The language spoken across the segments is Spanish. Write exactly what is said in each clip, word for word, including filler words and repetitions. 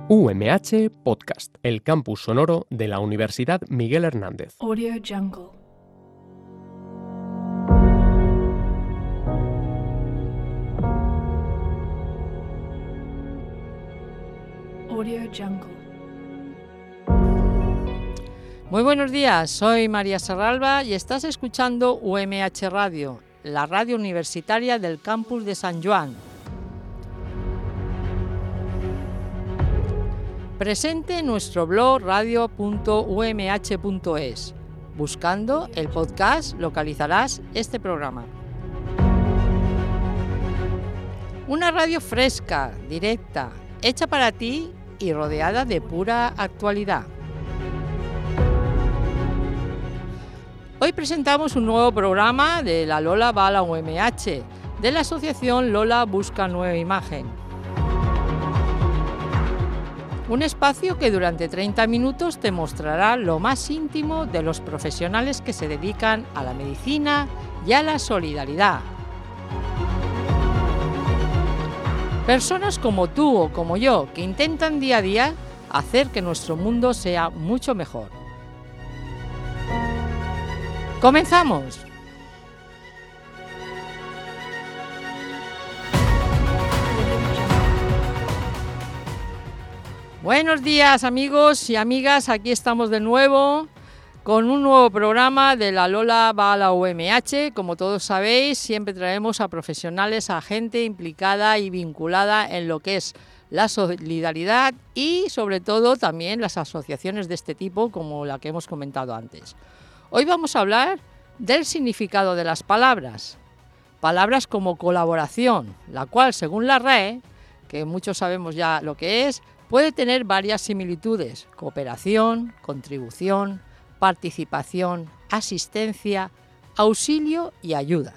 U M H Podcast, el campus sonoro de la Universidad Miguel Hernández. Audio Jungle. Audio Jungle. Muy buenos días, soy María Serralba y estás escuchando U M H Radio, la radio universitaria del campus de San Joan. Presente en nuestro blog radio punto u m h punto es. Buscando el podcast localizarás este programa. Una radio fresca, directa, hecha para ti y rodeada de pura actualidad. Hoy presentamos un nuevo programa de la Lola va a la U M H, de la asociación Lola Busca Nueva Imagen. Un espacio que durante treinta minutos te mostrará lo más íntimo de los profesionales que se dedican a la medicina y a la solidaridad. Personas como tú o como yo que intentan día a día hacer que nuestro mundo sea mucho mejor. ¡Comenzamos! Buenos días amigos y amigas, aquí estamos de nuevo con un nuevo programa de la Lola va a la U M H. Como todos sabéis, siempre traemos a profesionales, a gente implicada y vinculada en lo que es la solidaridad y sobre todo también las asociaciones de este tipo como la que hemos comentado antes. Hoy vamos a hablar del significado de las palabras. Palabras como colaboración, la cual según la R A E, que muchos sabemos ya lo que es, puede tener varias similitudes: cooperación, contribución, participación, asistencia, auxilio y ayuda.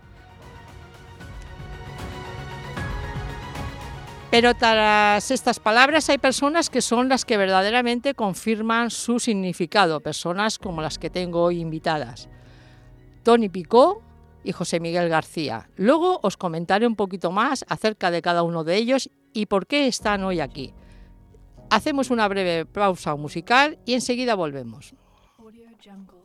Pero tras estas palabras hay personas que son las que verdaderamente confirman su significado, personas como las que tengo hoy invitadas, Toni Picó y José Miguel García. Luego os comentaré un poquito más acerca de cada uno de ellos y por qué están hoy aquí. Hacemos una breve pausa musical y enseguida volvemos. Audio Jungle.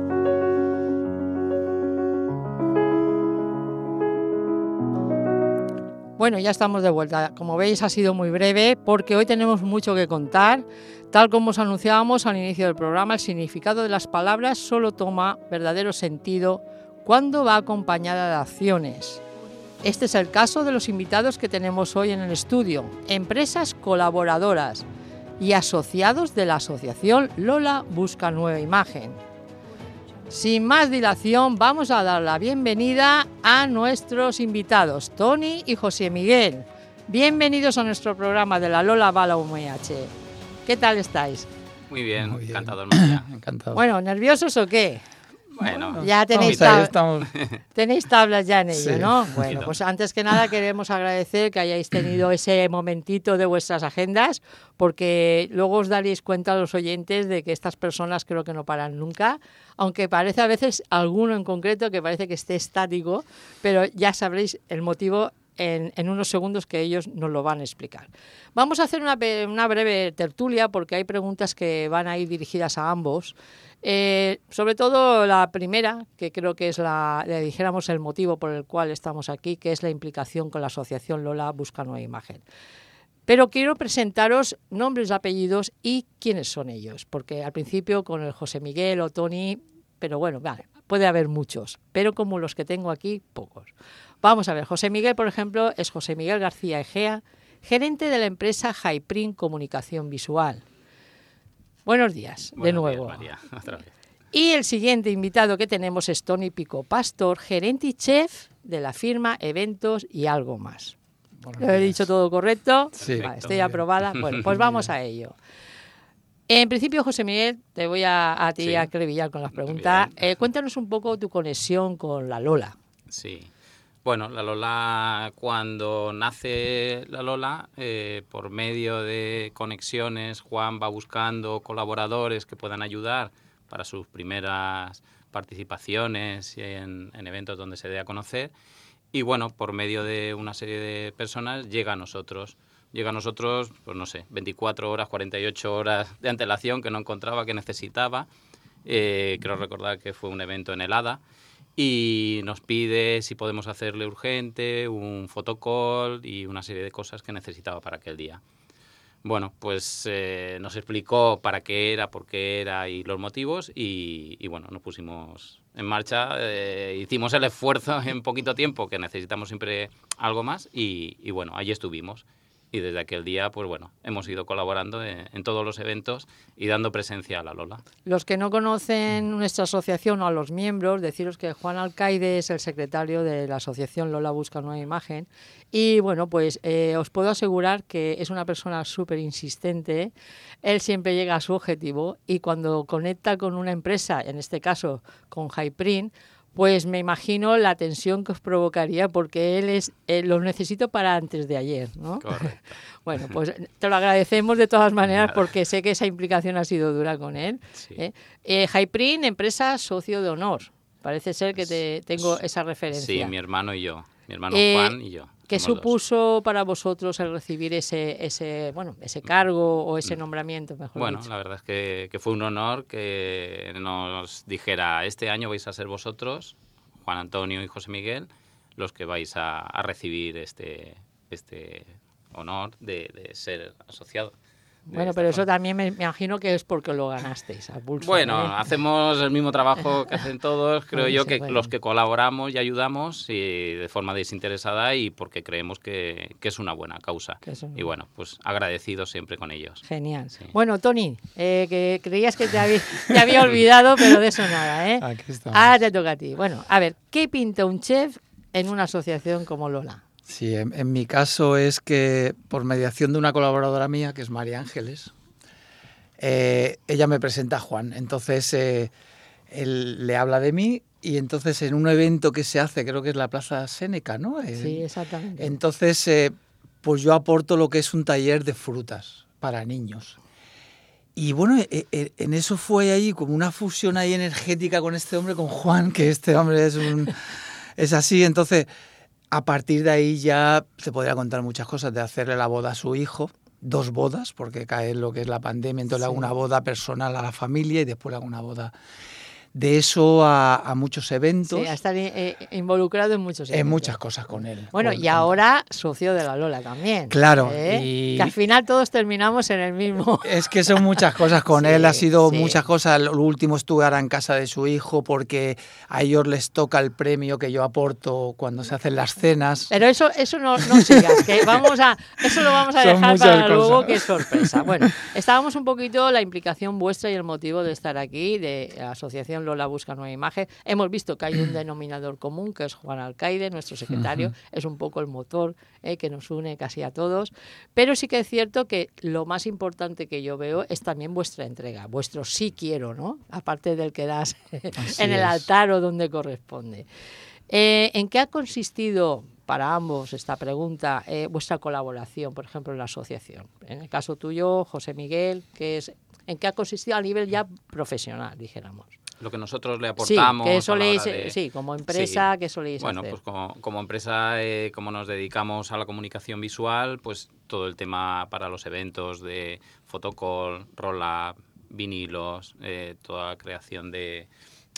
Bueno, ya estamos de vuelta. Como veis, ha sido muy breve porque hoy tenemos mucho que contar. Tal como os anunciábamos al inicio del programa, el significado de las palabras solo toma verdadero sentido cuando va acompañada de acciones. Este es el caso de los invitados que tenemos hoy en el estudio, empresas colaboradoras y asociados de la asociación Lola Busca Nueva Imagen. Sin más dilación, vamos a dar la bienvenida a nuestros invitados, Toni y José Miguel. Bienvenidos a nuestro programa de la Lola va a la U M H. ¿Qué tal estáis? Muy bien, Muy bien. encantado, María. Encantado. Bueno, ¿nerviosos o qué? Bueno, Ya tenéis, Vamos, ahí tab- estamos. tenéis tablas ya en ello, Sí, ¿no? un Bueno, poquito. pues antes que nada queremos agradecer que hayáis tenido ese momentito de vuestras agendas, porque luego os daréis cuenta a los oyentes de que estas personas creo que no paran nunca, aunque parece a veces alguno en concreto que parece que esté estático, pero ya sabréis el motivo en, en unos segundos que ellos nos lo van a explicar. Vamos a hacer una, pe- una breve tertulia porque hay preguntas que van a ir dirigidas a ambos. Eh, sobre todo la primera, que creo que es la, le dijéramos el motivo por el cual estamos aquí, que es la implicación con la asociación Lola Busca Nueva Imagen. Pero quiero presentaros nombres, apellidos y quiénes son ellos, porque al principio con el José Miguel o Toni, pero bueno, vale, puede haber muchos, pero como los que tengo aquí, pocos. Vamos a ver, José Miguel, por ejemplo, es José Miguel García Egea, gerente de la empresa Hyprint Comunicación Visual. Buenos días, de buenos nuevo. días, María, otra vez. Y el siguiente invitado que tenemos es Toni Picó Pastor, gerente y chef de la firma Eventos y Algo Más. Buenos ¿Lo he días. dicho todo correcto? Sí. Vale, estoy Muy bien. aprobada. Bueno, pues vamos a ello. En principio, José Miguel, te voy a, a ti Sí. a acribillar con las preguntas. Bien. Eh, cuéntanos un poco tu conexión con la Lola. Sí. Bueno, la Lola, cuando nace la Lola, eh, por medio de conexiones, Juan va buscando colaboradores que puedan ayudar para sus primeras participaciones en, en eventos donde se dé a conocer. Y bueno, por medio de una serie de personas llega a nosotros llega a nosotros, pues no sé, veinticuatro horas, cuarenta y ocho horas de antelación que no encontraba, que necesitaba. Eh, creo recordar que fue un evento en el Hada. Y nos pide si podemos hacerle urgente, un photocall y una serie de cosas que necesitaba para aquel día. Bueno, pues eh, nos explicó para qué era, por qué era y los motivos y, y bueno, nos pusimos en marcha, eh, hicimos el esfuerzo en poquito tiempo, que necesitamos siempre algo más y, y bueno, allí estuvimos. Y desde aquel día, pues bueno, hemos ido colaborando en, en todos los eventos y dando presencia a la Lola. Los que no conocen nuestra asociación o a los miembros, deciros que Juan Alcaide es el secretario de la asociación Lola Busca Nueva Imagen. Y bueno, pues eh, os puedo asegurar que es una persona súper insistente. Él siempre llega a su objetivo y cuando conecta con una empresa, en este caso con Hyprint, pues me imagino la tensión que os provocaría porque él es eh, lo necesito para antes de ayer, ¿no? Correcto. Bueno, pues te lo agradecemos de todas maneras porque sé que esa implicación ha sido dura con él. Sí. ¿eh? Eh, Hyprint, empresa socio de honor. Parece ser que te, tengo esa referencia. Sí, mi hermano y yo. Mi hermano Eh, Juan y yo. ¿Qué somos supuso dos. para vosotros el recibir ese, ese, bueno, ese cargo o ese nombramiento, mejor Bueno, dicho? la verdad es que, que fue un honor que nos dijera, este año vais a ser vosotros, Juan Antonio y José Miguel, los que vais a, a recibir este, este honor de, de ser asociado. Bueno, pero eso también me, me imagino que es porque lo ganasteis a pulso. Bueno, ¿eh? hacemos el mismo trabajo que hacen todos, creo Bueno, yo, sí, que bueno. los que colaboramos y ayudamos y de forma desinteresada y porque creemos que, que es una buena causa. Que es un- Y bueno, pues agradecidos siempre con ellos. Genial. Sí. Bueno, Tony, eh, que creías que te había, te había olvidado, pero de eso nada, ¿eh? Aquí estamos. Ahora te toca a ti. Bueno, a ver, ¿qué pinta un chef en una asociación como Lola? Sí, en, en mi caso es que por mediación de una colaboradora mía, que es María Ángeles, eh, ella me presenta a Juan. Entonces, eh, él le habla de mí y entonces en un evento que se hace, creo que es la Plaza Séneca, ¿no? Eh, Sí, exactamente. Entonces, eh, pues yo aporto lo que es un taller de frutas para niños. Y bueno, eh, eh, en eso fue ahí como una fusión ahí energética con este hombre, con Juan, que este hombre es un es así. Entonces, a partir de ahí ya se podría contar muchas cosas, de hacerle la boda a su hijo, dos bodas, porque cae lo que es la pandemia, entonces le hago Sí. una boda personal a la familia y después le hago una boda. De eso a, a muchos eventos, Sí, a estar eh, involucrado en muchos en eventos. muchas cosas con él. Bueno, Con- y con- ahora socio de la Lola también. Claro, ¿eh? y- Que al final todos terminamos en el mismo... Es que son muchas cosas con Sí, él, ha sido sí. muchas cosas. Lo último estuve ahora en casa de su hijo porque a ellos les toca el premio que yo aporto cuando se hacen las cenas. Pero eso, eso no, no sigas, que vamos a, eso lo vamos a Son dejar muchas para luego, cosas. que es sorpresa. Bueno, estábamos un poquito la implicación vuestra y el motivo de estar aquí, de la Asociación Lola Busca Nueva Imagen. Hemos visto que hay un denominador común, que es Juan Alcaide, nuestro secretario, es un poco el motor eh, que nos une casi a todos, pero sí que es cierto que lo más importante que yo veo es también vuestra entrega, vuestro sí quiero, ¿no? Aparte del que das Así en el es. altar o donde corresponde. Eh, ¿En qué ha consistido para ambos esta pregunta, eh, vuestra colaboración, por ejemplo, en la asociación? En el caso tuyo, José Miguel, que es, ¿en qué ha consistido a nivel ya profesional, dijéramos? Lo que nosotros le Sí, aportamos. que a la soléis, hora de- sí, como empresa, Sí. ¿qué soléis Bueno, hacer? pues como, como empresa, eh, como nos dedicamos a la comunicación visual, pues todo el tema para los eventos de photocall, roll-up, vinilos, eh, toda la creación de,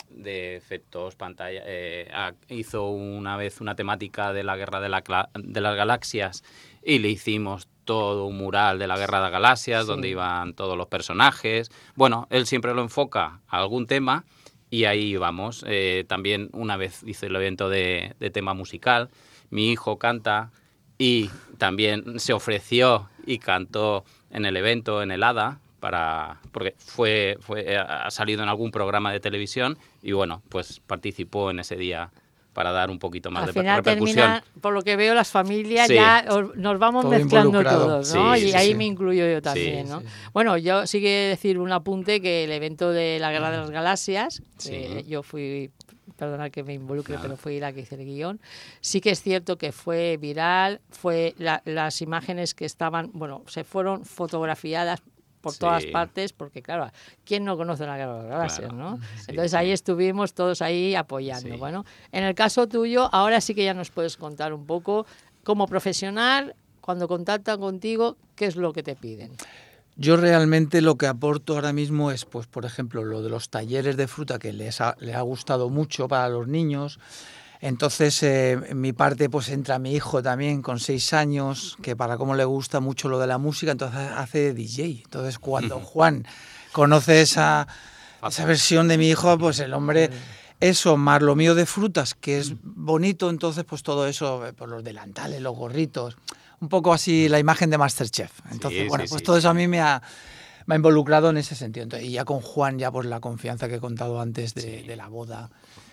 de efectos, pantalla. Eh, ha- hizo una vez una temática de la Guerra de, la, cla- de las Galaxias y le hicimos todo un mural de la Guerra de las Galaxias, Sí. donde iban todos los personajes. Bueno, él siempre lo enfoca a algún tema y ahí vamos. Eh, también una vez hice el evento de, de tema musical. Mi hijo canta y también se ofreció y cantó en el evento, en el Hada, para, porque fue, fue, ha salido en algún programa de televisión y bueno, pues participó en ese día para dar un poquito más Al de final repercusión. termina, por lo que veo, las familias Sí. ya os- nos vamos Todo mezclando involucrado. todos, ¿no? Sí, y sí, ahí sí. me incluyo yo también, Sí, ¿no? sí, sí. Bueno, yo sí que decir un apunte que el evento de la Guerra de las Galaxias, Sí. que yo fui, perdona que me involucre, Nada. pero fui la que hice el guión, sí que es cierto que fue viral, fue la- las imágenes que estaban, bueno, se fueron fotografiadas por Sí. todas partes, porque claro, ¿quién no conoce la Guerra de las Galaxias, Claro. no? Sí, Entonces sí. ahí estuvimos todos ahí apoyando. Sí. Bueno, en el caso tuyo, ahora sí que ya nos puedes contar un poco, como profesional, cuando contactan contigo, ¿qué es lo que te piden? Yo realmente lo que aporto ahora mismo es, pues, por ejemplo, lo de los talleres de fruta que les ha, les ha gustado mucho para los niños. Entonces, eh, en mi parte, pues entra mi hijo también con seis años, que para cómo le gusta mucho lo de la música, entonces hace de D J. Entonces, cuando Juan conoce esa, esa versión de mi hijo, pues el hombre, eso, más lo mío de frutas, que es bonito, entonces, pues todo eso, pues los delantales, los gorritos, un poco así la imagen de MasterChef. Entonces, Sí, bueno, sí, pues sí, todo sí. eso a mí me ha, me ha involucrado en ese sentido. Entonces, y ya con Juan, ya pues la confianza que he contado antes de, Sí. de la boda.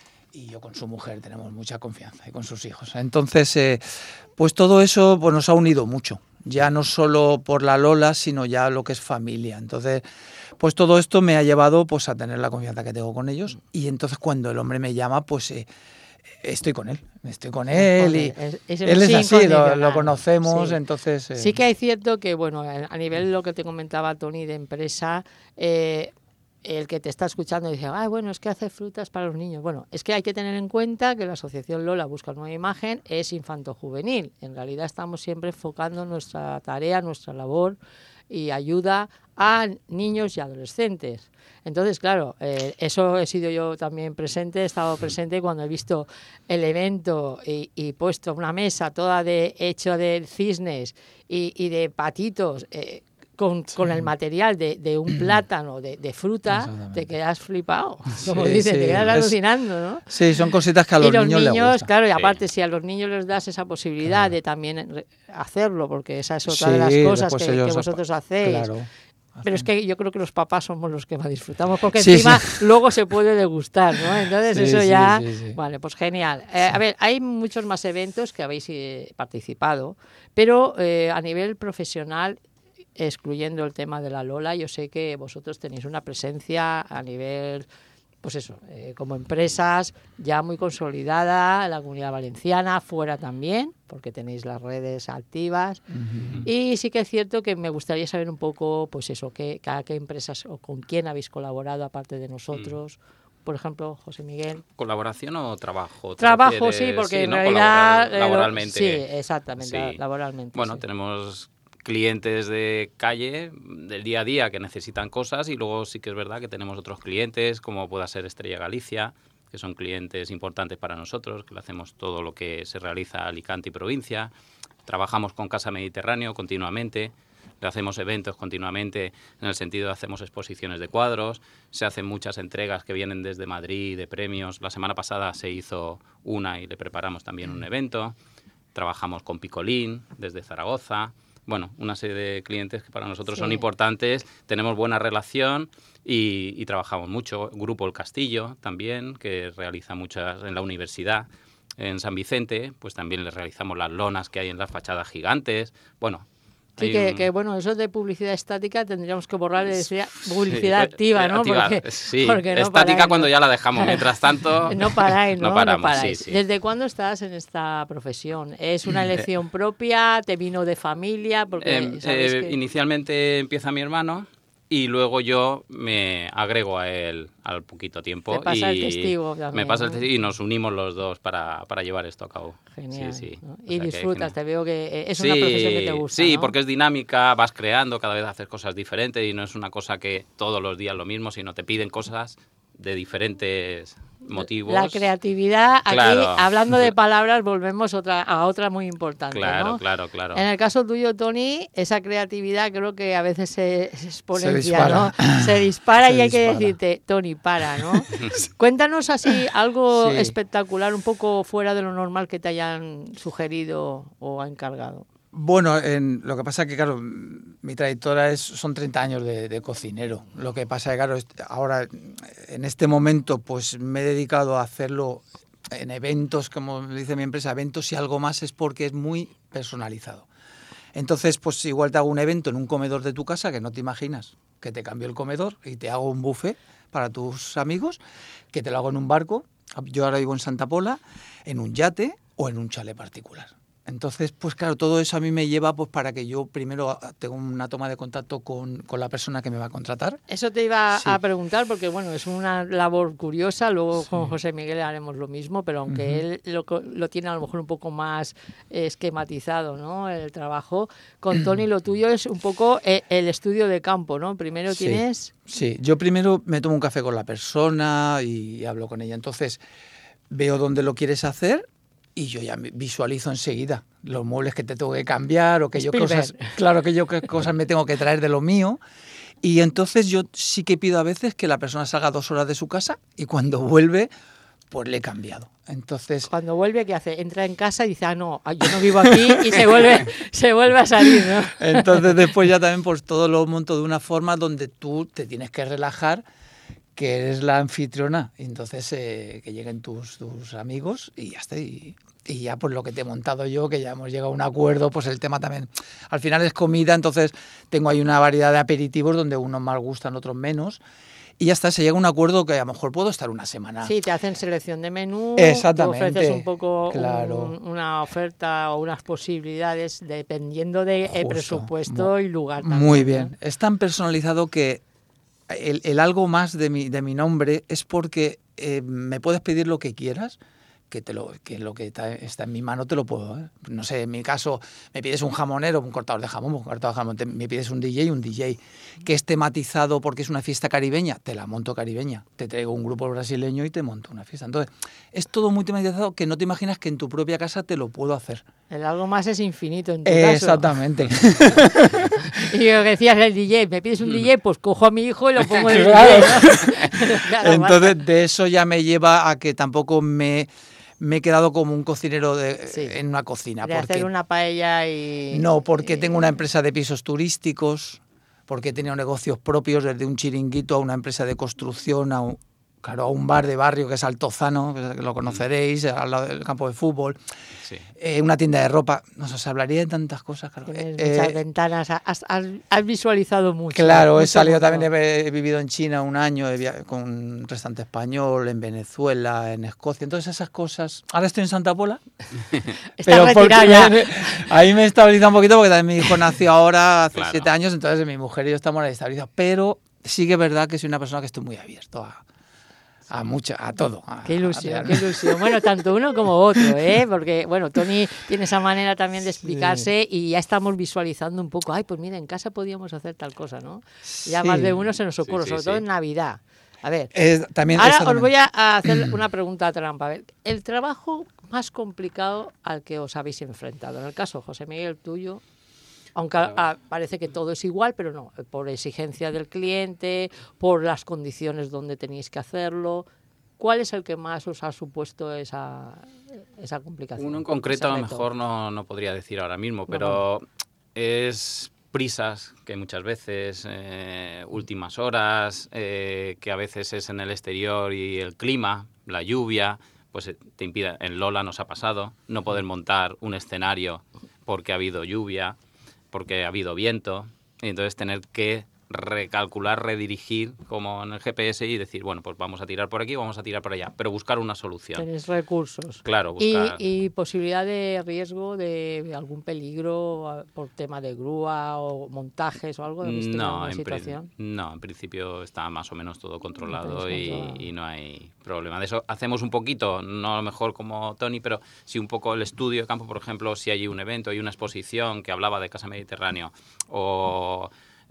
Y yo con su mujer tenemos mucha confianza y con sus hijos. Entonces, eh, pues todo eso pues nos ha unido mucho, ya no solo por la Lola, sino ya lo que es familia. Entonces, pues todo esto me ha llevado pues a tener la confianza que tengo con ellos y entonces cuando el hombre me llama, pues eh, estoy con él, estoy con él y Es- es él es sí, así, lo, incondicional. lo conocemos, Sí. entonces... eh, Sí que hay cierto que, bueno, a nivel de lo que te comentaba Tony de empresa, eh, el que te está escuchando dice, ah, bueno, es que hace frutas para los niños. Bueno, es que hay que tener en cuenta que la Asociación Lola Busca Nueva Imagen es infanto-juvenil. En realidad estamos siempre enfocando nuestra tarea, nuestra labor y ayuda a niños y adolescentes. Entonces, claro, eh, eso he sido yo también presente, he estado presente cuando he visto el evento y, y puesto una mesa toda de hecho de cisnes y, y de patitos, eh, con, sí. con el material de, de un plátano, de, de fruta, te quedas flipado. Como sí, dicen, sí. te quedas Es, alucinando, ¿no? Sí, son cositas que a los, y los niños, niños les gusta. Claro, y Sí. aparte, si a los niños les das esa posibilidad claro. de también hacerlo, porque esa es otra sí, de las cosas que, que vosotros hacéis. Claro. Pero es que yo creo que los papás somos los que más disfrutamos, porque sí, encima sí. luego se puede degustar, ¿no? Entonces sí, eso sí, ya... Sí, sí. Vale, pues genial. Eh, a ver, hay muchos más eventos que habéis eh, participado, pero eh, a nivel profesional, excluyendo el tema de la Lola, yo sé que vosotros tenéis una presencia a nivel... pues eso, eh, como empresas ya muy consolidada en la Comunidad Valenciana, fuera también, porque tenéis las redes activas. Uh-huh. Y sí que es cierto que me gustaría saber un poco, pues eso, qué, a qué empresas o con quién habéis colaborado aparte de nosotros. Uh-huh. Por ejemplo, José Miguel. ¿Colaboración o trabajo? Trabajo, sí, porque sí, en ¿no? realidad... Colaborar laboralmente. Sí, exactamente, sí. laboralmente. Bueno, sí. tenemos... clientes de calle, del día a día, que necesitan cosas, y luego sí que es verdad que tenemos otros clientes, como pueda ser Estrella Galicia, que son clientes importantes para nosotros, que le hacemos todo lo que se realiza a Alicante y provincia. Trabajamos con Casa Mediterráneo continuamente, le hacemos eventos continuamente, en el sentido de hacemos exposiciones de cuadros, se hacen muchas entregas que vienen desde Madrid, de premios. La semana pasada se hizo una y le preparamos también un evento. Trabajamos con Picolín, desde Zaragoza. Bueno, una serie de clientes que para nosotros sí. son importantes, tenemos buena relación y, y trabajamos mucho. Grupo El Castillo también, que realiza muchas en la universidad. En San Vicente, pues también les realizamos las lonas que hay en las fachadas gigantes. Bueno, sí, que, un... que bueno, eso de publicidad estática tendríamos que borrar de publicidad sí, activa, ¿no? Activar, porque, sí, porque no estática paráis, cuando ¿no? ya la dejamos. Mientras tanto, no paráis, ¿no? No paramos, no paráis. Sí, sí. ¿Desde cuándo estás en esta profesión? ¿Es una elección propia? ¿Te vino de familia? Porque eh, sabéis eh, que... Inicialmente empieza mi hermano y luego yo me agrego a él al poquito tiempo. Te pasa y el testigo también, Me pasa ¿no? el testigo y nos unimos los dos para, para llevar esto a cabo. Genial. Sí, sí. ¿no? Y disfrutas, te veo que es sí, una profesión que te gusta, Sí, ¿no? porque es dinámica, vas creando, cada vez haces cosas diferentes y no es una cosa que todos los días lo mismo, sino te piden cosas de diferentes motivos. La creatividad, aquí claro. hablando de palabras, volvemos otra, a otra muy importante. Claro, ¿no? claro, claro. En el caso tuyo, Tony, esa creatividad creo que a veces se, se exponencia, se dispara. ¿no? Se dispara se y hay dispara. que decirte, Tony, para, ¿no? Cuéntanos así algo sí. espectacular, un poco fuera de lo normal que te hayan sugerido o encargado. Bueno, en, lo que pasa es que, claro, mi trayectoria es, son treinta años de, de cocinero. Lo que pasa es que, claro, ahora, en este momento, pues me he dedicado a hacerlo en eventos, como dice mi empresa, eventos y algo más, es porque es muy personalizado. Entonces, pues igual te hago un evento en un comedor de tu casa que no te imaginas, que te cambio el comedor y te hago un buffet para tus amigos, que te lo hago en un barco, yo ahora vivo en Santa Pola, en un yate o en un chalet particular. Entonces, pues claro, todo eso a mí me lleva pues para que yo primero tenga una toma de contacto con, con la persona que me va a contratar. Eso te iba Sí. a preguntar porque, bueno, es una labor curiosa. Luego Sí. con José Miguel haremos lo mismo, pero aunque Ujú. él lo, co- lo tiene a lo mejor un poco más eh, esquematizado, ¿no? El trabajo. Con Tony lo tuyo es un poco eh, el estudio de campo, ¿no? Primero Sí. tienes... Sí, yo primero me tomo un café con la persona y hablo con ella. Entonces, veo dónde lo quieres hacer y yo ya me visualizo enseguida los muebles que te tengo que cambiar o que yo Spielberg. cosas, claro que yo qué cosas me tengo que traer de lo mío. Y entonces yo sí que pido a veces que la persona salga dos horas de su casa y cuando vuelve, pues le he cambiado. Entonces, Cuando vuelve, ¿qué hace? Entra en casa y dice, ah, no, ah, yo no vivo aquí y se vuelve, se vuelve a salir, ¿no? entonces después ya también pues todo lo monto de una forma donde tú te tienes que relajar, que eres la anfitriona, y entonces eh, que lleguen tus, tus amigos y ya está. Y, y ya pues lo que te he montado yo, que ya hemos llegado a un acuerdo, pues el tema también, al final es comida, entonces tengo ahí una variedad de aperitivos donde unos más gustan, otros menos, y ya está, se llega a un acuerdo que a lo mejor puedo estar una semana. Sí, te hacen selección de menú, Exactamente, tú ofreces un poco claro. un- una oferta o unas posibilidades dependiendo del Justo, presupuesto mu- y lugar. También, Muy ¿no? bien, es tan personalizado que el, el algo más de mi, de mi nombre es porque eh, me puedes pedir lo que quieras, que te lo que lo que está, está en mi mano te lo puedo. ¿eh? No sé, en mi caso me pides un jamonero, un cortador de jamón, un cortador de jamón, te- me pides un D J, un D J que es tematizado porque es una fiesta caribeña, te la monto caribeña. Te traigo un grupo brasileño y te monto una fiesta. Entonces, es todo muy tematizado que no te imaginas que en tu propia casa te lo puedo hacer. El algo más es infinito en tu caso. Exactamente. Y lo que decías el D J, me pides un D J, pues cojo a mi hijo y lo pongo en el Claro. D J. ¿no? Claro, Entonces, de eso ya me lleva a que tampoco me, me he quedado como un cocinero de, Sí. en una cocina. de Porque, hacer una paella y... no, porque y- tengo una empresa de pisos turísticos, porque he tenido negocios propios, desde un chiringuito a una empresa de construcción, a un, claro, a un bar de barrio que es Altozano, que lo conoceréis, al lado del campo de fútbol, Sí. eh, una tienda de ropa. No sé, os hablaría de tantas cosas. Claro, Tienes Eh, muchas ventanas, has, has- has visualizado mucho. Claro, he mucho salido mundo. también, he, he vivido en China un año he via- con un restaurante español, en Venezuela, en Escocia, entonces esas cosas. Ahora estoy en Santa Pola, Estás porque retirado ya. me- ahí me he estabilizado un poquito porque también mi hijo nació ahora hace Claro. siete años, entonces mi mujer y yo estamos ahí estabilizados, pero sí que es verdad que soy una persona que estoy muy abierto a, a mucha, a todo. a- Qué a ilusión, real- qué ilusión. Bueno, tanto uno como otro, ¿eh? Porque, bueno, Tony tiene esa manera también de explicarse y ya estamos visualizando un poco, ay, pues mira, en casa podíamos hacer tal cosa, ¿no? Ya Sí. más de uno se nos Sí, ocurre, sí, sobre sí. todo en Navidad. A ver, Es- también, ahora eso os también. voy a a hacer una pregunta trampa. A ver, el trabajo más complicado al que os habéis enfrentado. En el caso, José Miguel, tuyo, aunque ah, parece que todo es igual, pero no, por exigencia del cliente, por las condiciones donde tenéis que hacerlo. ¿Cuál es el que más os ha supuesto esa, esa complicación? Uno en concreto ese a lo reto? mejor no, no podría decir ahora mismo, pero es prisas que muchas veces, eh, últimas horas, eh, que a veces es en el exterior y el clima, la lluvia, pues eh, te impide. En Lola nos ha pasado no poder montar un escenario porque ha habido lluvia, porque ha habido viento, y entonces tener que recalcular, redirigir como en el G P S y decir, bueno, pues vamos a tirar por aquí, vamos a tirar por allá, pero buscar una solución. Tenéis recursos. Claro, Y, buscar... y posibilidad de riesgo de algún peligro ah, por tema de grúa o montajes o algo. ¿Habéis tenido No, alguna en, pri- situación? no, en principio está más o menos todo controlado tenéis y, controlado. y no hay problema. De eso hacemos un poquito, no a lo mejor como Tony, pero sí un poco el estudio de campo, por ejemplo, si hay un evento, hay una exposición que hablaba de Casa Mediterráneo o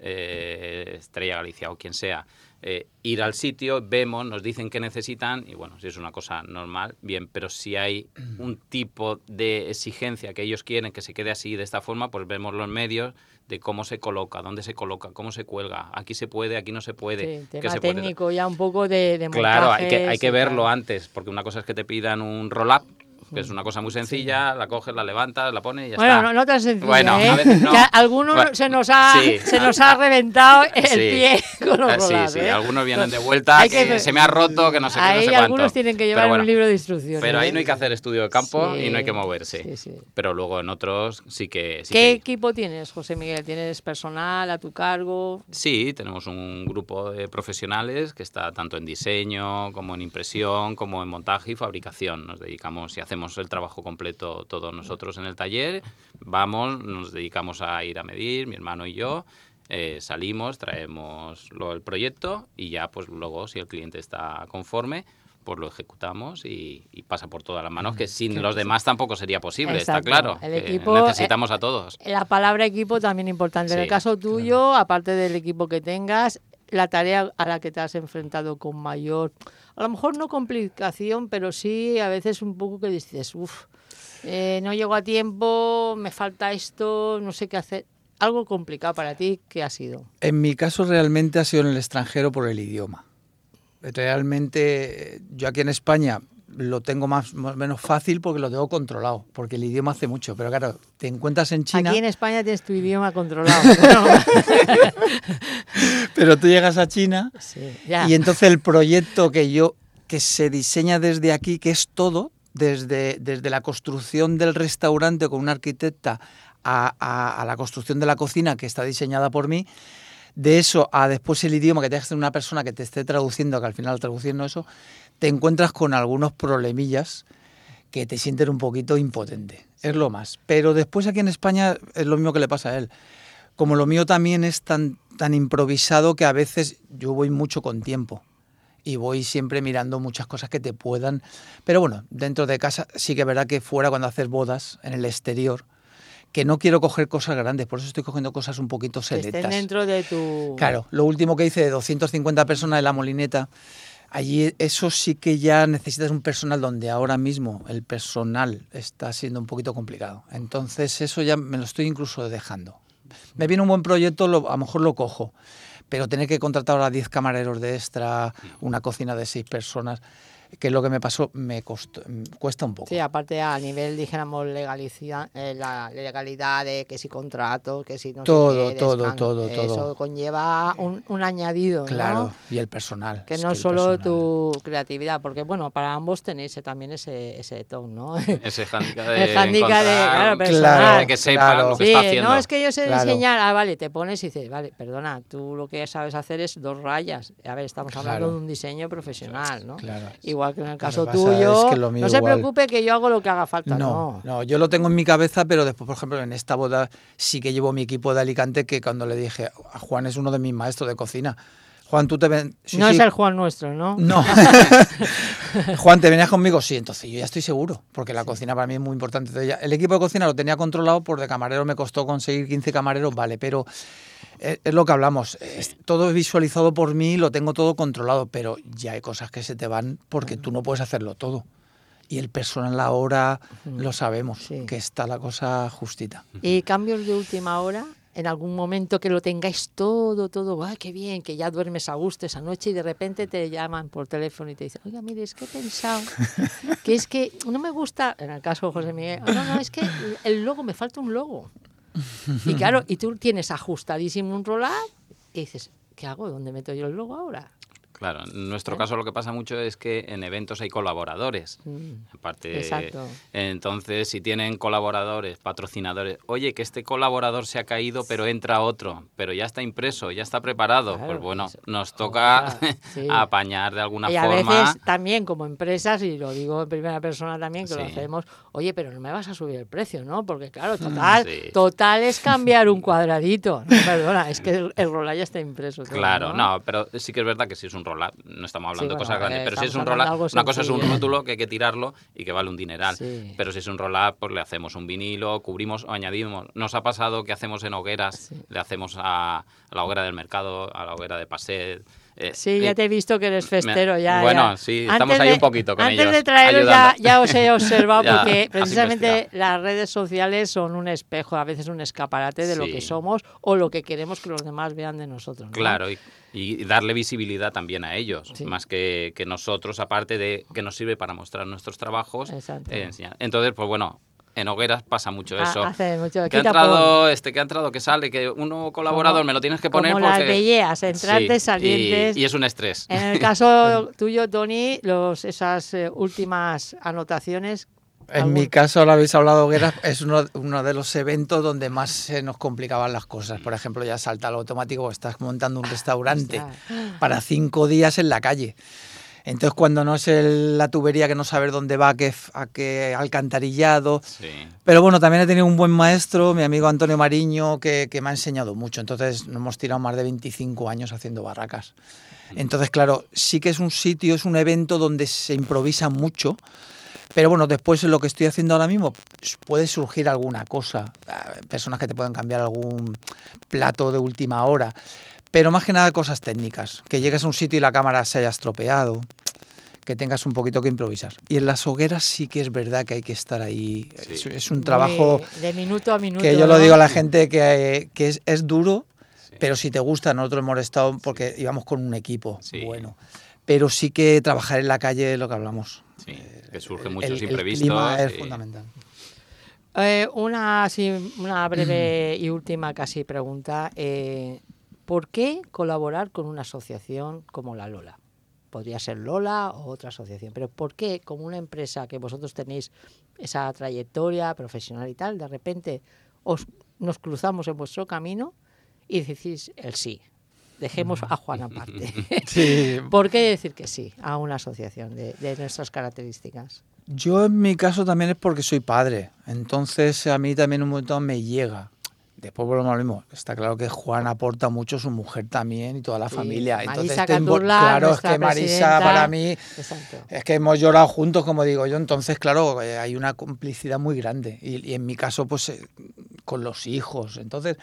eh, Estrella Galicia o quien sea, eh, ir al sitio, vemos, nos dicen qué necesitan y bueno, si es una cosa normal, bien, pero si hay un tipo de exigencia que ellos quieren que se quede así de esta forma, pues vemos los medios de cómo se coloca, dónde se coloca, cómo se cuelga, aquí se puede, aquí no se puede. Sí, qué tema se puede. técnico ya un poco de, de Claro, hay que, hay montajes que y verlo tal. antes, porque una cosa es que te pidan un roll-up, que es una cosa muy sencilla, la coges, la levantas, la pones y ya Bueno, está. no, no tan sencillo, Bueno, ¿eh? a veces no. Que a algunos Bueno, se nos ha, sí. se nos ha reventado el Sí. pie con los Ah, sí, rolas, sí, ¿eh? algunos vienen de Pues vuelta, hay que, que- se me ha roto, que no sé qué, no Ahí sé cuánto. algunos tienen que llevar Pero bueno, un libro de instrucciones. Pero ahí ¿eh? no hay que hacer estudio de campo Sí, y no hay que moverse. sí, sí. Pero luego en otros sí que... Sí, ¿Qué que hay. equipo tienes, José Miguel? ¿Tienes personal a tu cargo? Sí, tenemos un grupo de profesionales que está tanto en diseño, como en impresión, como en montaje y fabricación. Nos dedicamos y hacemos hacemos el trabajo completo todos nosotros en el taller. Vamos, nos dedicamos a ir a medir, mi hermano y yo. Eh, salimos, traemos lo, el proyecto y ya pues luego si el cliente está conforme, pues lo ejecutamos y, y pasa por todas las manos, que sin los demás tampoco sería posible. Exacto. Está claro. El eh, equipo, necesitamos a todos. La palabra equipo también importante. Sí, en el caso tuyo, claro. Aparte del equipo que tengas, la tarea a la que te has enfrentado con mayor, a lo mejor no complicación, pero sí a veces un poco que dices, uff, eh, no llego a tiempo, me falta esto, no sé qué hacer. Algo complicado para ti, ¿qué ha sido? En mi caso realmente ha sido en el extranjero por el idioma. Realmente yo aquí en España lo tengo más o menos fácil porque lo tengo controlado, porque el idioma hace mucho, pero claro, te encuentras en China... Aquí en España tienes tu idioma controlado. Pero tú llegas a China, sí, ya. Y entonces el proyecto que yo que se diseña desde aquí, que es todo, desde, desde la construcción del restaurante con una arquitecta a, a, a la construcción de la cocina que está diseñada por mí, de eso a después el idioma que te hace una persona que te esté traduciendo, que al final traduciendo eso, te encuentras con algunos problemillas que te sienten un poquito impotente. Sí. Es lo más. Pero después aquí en España es lo mismo que le pasa a él. Como lo mío también es tan, tan improvisado que a veces yo voy mucho con tiempo y voy siempre mirando muchas cosas que te puedan... Pero bueno, dentro de casa sí que es verdad que fuera cuando haces bodas en el exterior, que no quiero coger cosas grandes, por eso estoy cogiendo cosas un poquito selectas. Que estén dentro de tu... Claro, lo último que hice de doscientas cincuenta personas en La Molineta, allí eso sí que ya necesitas un personal donde ahora mismo el personal está siendo un poquito complicado. Entonces eso ya me lo estoy incluso dejando. Me viene un buen proyecto, lo, a lo mejor lo cojo, pero tener que contratar ahora diez camareros de extra, una cocina de seis personas... que es lo que me pasó, me costó, cuesta un poco. Sí, aparte a nivel, dijéramos, legalicidad, eh, la legalidad de que si contrato, que si no todo, sé qué, todo, descan- todo, eso todo. conlleva un, un añadido, Claro, ¿no? y el personal. Que es no que es el solo personal. tu creatividad, porque bueno, para ambos tenéis también ese, ese toque, ¿no? Ese hándicap de El hándicap de, encontrar claro, un personal. cliente que sepa Claro. lo que Sí, está haciendo. no, es que yo sé Claro. diseñar, ah, vale, te pones y dices, vale, perdona, tú lo que sabes hacer es dos rayas. A ver, estamos hablando Claro. de un diseño profesional, ¿no? Claro. Igual que en el Lo caso que pasa tuyo, es que lo mío no se igual. preocupe que yo hago lo que haga falta, No, no. no, yo lo tengo en mi cabeza, pero después, por ejemplo, en esta boda sí que llevo mi equipo de Alicante, que cuando le dije, a Juan es uno de mis maestros de cocina. Juan, tú te ven... Sí, no sí. es el Juan nuestro, ¿no? No. Juan, ¿te venías conmigo? Sí, entonces yo ya estoy seguro, porque la cocina para mí es muy importante. Entonces, ya, el equipo de cocina lo tenía controlado, por de camarero me costó conseguir quince camareros, vale, pero es, es lo que hablamos. Es, todo es visualizado por mí, lo tengo todo controlado, pero ya hay cosas que se te van porque tú no puedes hacerlo todo. Y el personal ahora lo sabemos, Sí. que está la cosa justita. ¿Y cambios de última hora? En algún momento que lo tengáis todo, todo, ¡ay, qué bien! Que ya duermes a gusto esa noche y de repente te llaman por teléfono y te dicen, oiga, mire, es que he pensado que es que no me gusta, en el caso de José Miguel, "Oh, no, no, es que el logo, me falta un logo". Y claro, y tú tienes ajustadísimo un roll-up y dices, ¿qué hago? ¿Dónde meto yo el logo ahora? Claro, en nuestro ¿Eh? caso lo que pasa mucho es que en eventos hay colaboradores. Mm, Aparte, exacto. entonces si tienen colaboradores, patrocinadores, oye, que este colaborador se ha caído, pero entra otro, pero ya está impreso, ya está preparado, Claro, pues bueno, eso- nos toca Otra, sí. apañar de alguna Y a forma. veces también como empresas, y lo digo en primera persona también, que lo Sí. hacemos, oye, pero no me vas a subir el precio, ¿no? Porque claro, total, Sí. total es cambiar un cuadradito. No, perdona, es que el, el roll-up ya está impreso. todo, Claro, no, pero sí que es verdad que si es un roll-up, no estamos hablando Sí, de cosas bueno, grandes, eh, pero si es un estamos hablando de roll-up, algo una cosa es un sencillo. rótulo que hay que tirarlo y que vale un dineral, Sí. pero si es un roll-up, pues le hacemos un vinilo, cubrimos o añadimos. Nos ha pasado que hacemos en hogueras, Sí. le hacemos a, a la hoguera del mercado, a la hoguera de Passet. eh, Sí, ya eh, te he visto que eres festero. me- ya, bueno, ya. sí, Antes estamos ahí de- un poquito con Antes ellos, de traeros ya, ayudando. ya os he observado Ya, porque has precisamente investigado. las redes sociales son un espejo, a veces un escaparate de lo Sí. que somos o lo que queremos que los demás vean de nosotros, ¿no? Claro, y, y darle visibilidad también a ellos, Sí. más que, que nosotros, aparte de que nos sirve para mostrar nuestros trabajos. Exacto. eh, enseñar. Entonces, pues bueno, en hogueras pasa mucho Ah, eso. hace mucho. Que ha Quita entrado, pon. este, que ha entrado, que sale, que un nuevo colaborador Como- me lo tienes que poner como porque... las belleas, entrantes, Sí, salientes. Y, y es un estrés. En el caso tuyo, Tony, los, esas eh, últimas anotaciones. En algún- mi caso, ahora habéis hablado de hogueras, es uno, uno de los eventos donde más se nos complicaban las cosas. Por ejemplo, ya salta al automático, estás montando un restaurante Ostras. para cinco días en la calle. Entonces, cuando no es el, la tubería que no saber dónde va, a qué, a qué alcantarillado. Sí. Pero bueno, también he tenido un buen maestro, mi amigo Antonio Mariño, que, que me ha enseñado mucho. Entonces, nos hemos tirado más de veinticinco años haciendo barracas. Entonces, claro, sí que es un sitio, es un evento donde se improvisa mucho. Pero bueno, después en lo que estoy haciendo ahora mismo puede surgir alguna cosa. Personas que te pueden cambiar algún plato de última hora. Pero más que nada cosas técnicas, que llegues a un sitio y la cámara se haya estropeado, que tengas un poquito que improvisar. Y en las hogueras sí que es verdad que hay que estar ahí. Sí. Es, es un trabajo de, de minuto a minuto. Que yo ¿no? lo digo a la gente que, que es, es duro, sí. Pero si te gusta, nosotros hemos estado porque íbamos con un equipo sí. bueno. Pero sí que trabajar en la calle es lo que hablamos. Sí, que surgen muchos el, imprevistos. El clima es y... fundamental. Eh, una, sí, una breve y última casi pregunta. Eh, ¿Por qué colaborar con una asociación como la Lola? Podría ser Lola o otra asociación, pero ¿por qué como una empresa que vosotros tenéis esa trayectoria profesional y tal, de repente os, nos cruzamos en vuestro camino y decís el sí? Dejemos a Juan aparte. Sí. ¿Por qué decir que sí a una asociación de, de nuestras características? Yo en mi caso también es porque soy padre, entonces a mí también un momento me llega. Después volvemos a lo mismo. Está claro que Juan aporta mucho, su mujer también y toda la sí, familia. Entonces, Marisa Candurla, claro, es que Marisa para mí, exacto. Es que hemos llorado juntos, como digo yo. Entonces, claro, hay una complicidad muy grande. Y, y en mi caso, pues, eh, con los hijos. Entonces,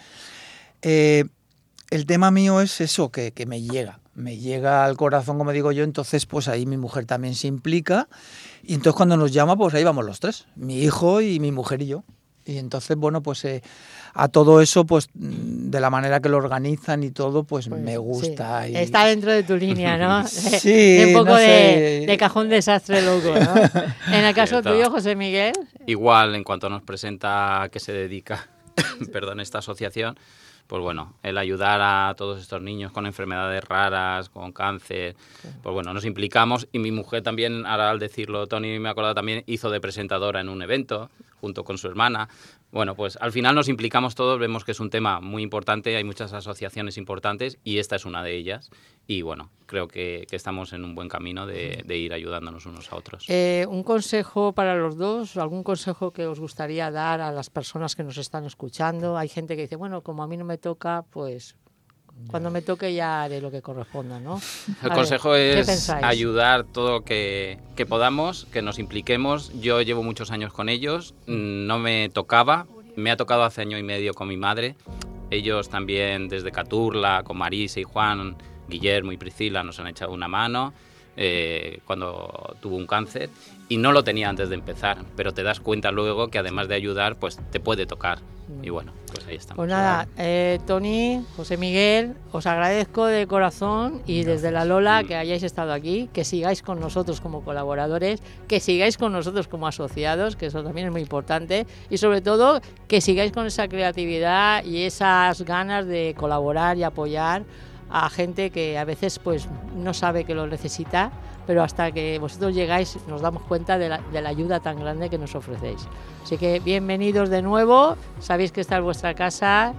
eh, el tema mío es eso, que, que me llega. Me llega al corazón, como digo yo. Entonces, pues ahí mi mujer también se implica. Y entonces, cuando nos llama, pues ahí vamos los tres. Mi hijo y mi mujer y yo. Y entonces, bueno, pues eh, a todo eso, pues de la manera que lo organizan y todo, pues, pues me gusta. Sí. Y... Está dentro de tu línea, ¿no? Sí, un poco no de, sé. de cajón desastre loco, ¿no? En el caso tuyo, José Miguel. Igual, en cuanto nos presenta a qué se dedica, perdón, esta asociación, pues bueno, el ayudar a todos estos niños con enfermedades raras, con cáncer, pues bueno, nos implicamos y mi mujer también, ahora al decirlo, Tony me ha acordado también, hizo de presentadora en un evento junto con su hermana. Bueno, pues al final nos implicamos todos, vemos que es un tema muy importante, hay muchas asociaciones importantes y esta es una de ellas. Y bueno, creo que, que estamos en un buen camino de, de ir ayudándonos unos a otros. Eh, un consejo para los dos, algún consejo que os gustaría dar a las personas que nos están escuchando. Hay gente que dice, bueno, como a mí no me toca, pues cuando me toque ya haré lo que corresponda, ¿no? El a consejo ver, es ayudar todo lo que, que podamos, que nos impliquemos. Yo llevo muchos años con ellos, no me tocaba, me ha tocado hace año y medio con mi madre. Ellos también desde Caturla, con Marisa y Juan, Guillermo y Priscila nos han echado una mano eh, cuando tuvo un cáncer y no lo tenía antes de empezar, pero te das cuenta luego que además de ayudar, pues te puede tocar. Y bueno, pues ahí estamos. Pues nada, eh, Tony, José Miguel, os agradezco de corazón y Gracias. Desde la Lola que hayáis estado aquí, que sigáis con nosotros como colaboradores, que sigáis con nosotros como asociados, que eso también es muy importante, y sobre todo que sigáis con esa creatividad y esas ganas de colaborar y apoyar a gente que a veces pues no sabe que lo necesita, pero hasta que vosotros llegáis nos damos cuenta de la, de la ayuda tan grande que nos ofrecéis. Así que bienvenidos de nuevo, sabéis que esta es vuestra casa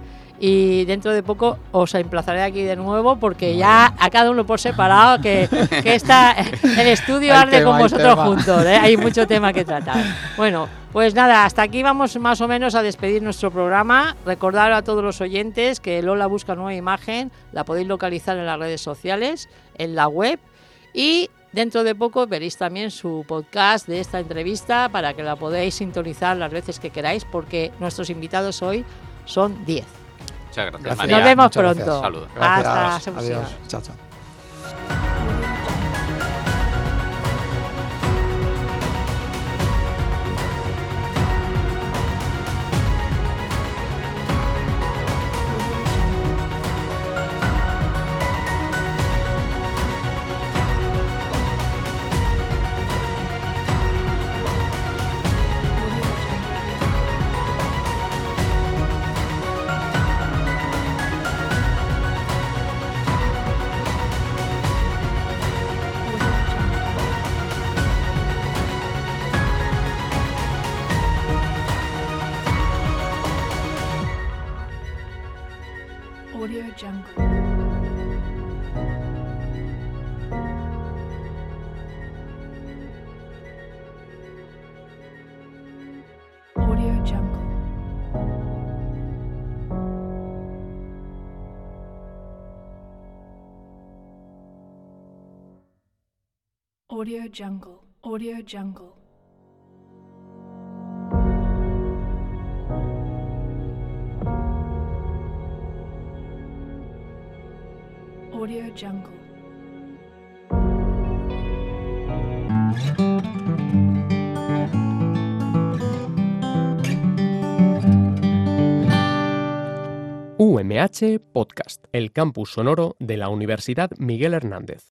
y dentro de poco os emplazaré aquí de nuevo porque ya a cada uno por separado, que, que está el estudio arde tema, con vosotros juntos, ¿eh? Hay mucho tema que tratar. Bueno, pues nada, hasta aquí vamos más o menos a despedir nuestro programa. Recordar a todos los oyentes que Lola Busca Nueva Imagen, la podéis localizar en las redes sociales, en la web y dentro de poco veréis también su podcast de esta entrevista para que la podáis sintonizar las veces que queráis porque nuestros invitados hoy son diez. Muchas gracias, gracias. María. Nos vemos Muchas pronto. Gracias. Saludos. Hasta la Adiós. Chao, chao. Audio Jungle. Audio Jungle. Audio Jungle. Audio Jungle. U M H Podcast, el campus sonoro de la Universidad Miguel Hernández.